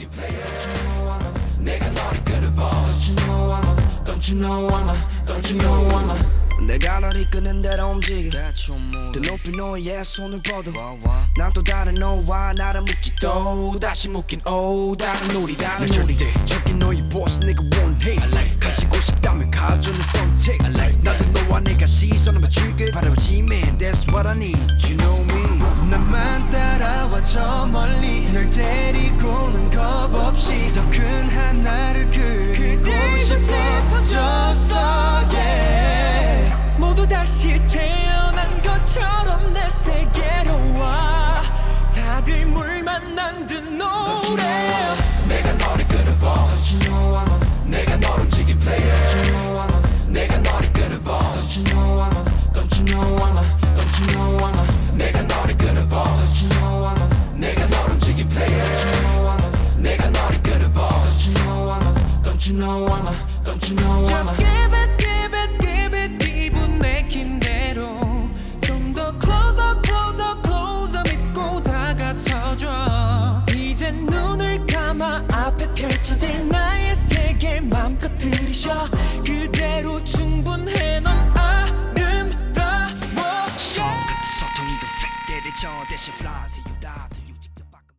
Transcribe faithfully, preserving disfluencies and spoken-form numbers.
널어치기 player. 내가 너를 끌어봐. Don't you know I'm a, don't you know I'm a, don't you know I'm a. 내가 널 이끄는 대로 움직여 더 높이 너의 손을 뻗어 난 또 다른 너와 나를 묶지 또 다시 묶인 오 다른 우리 다른 우리 절대적인 너의 보스 내가 원해 가지고 싶다면 가져 내 선택 나도 너와 내가 시선을 맞추길 바라보지 man that's what I need you know me 나만 따라와 저 멀리 널 데리고는 겁없이 더 큰 하나를 그리고 싶어졌어 yeah. 모두 다시 태어난 것처럼 내 세계로 와 다들 물 만난 듯 노래 내가 너를 끌어봐. Don't you know I'm a, 내가 너를 움직인 player. Don't you know I'm a, 내가 너를 끌어봐. Don't you know I'm a, don't you know I'm a, don't you know I'm a. 내가 너를 끌어봐. Don't you know I'm a, 내가 너를 움직인 player. Don't you know I'm a, 내가 너를 끌어봐. Don't you know I'm a, don't you know I'm a, don't you know I'm a. Just give it, give it, give it 기분 내킨 대로 좀 더 closer, closer, closer 믿고 다가서줘 이젠 눈을 감아 앞에 펼쳐질 나의 세계 맘껏 들이쉬어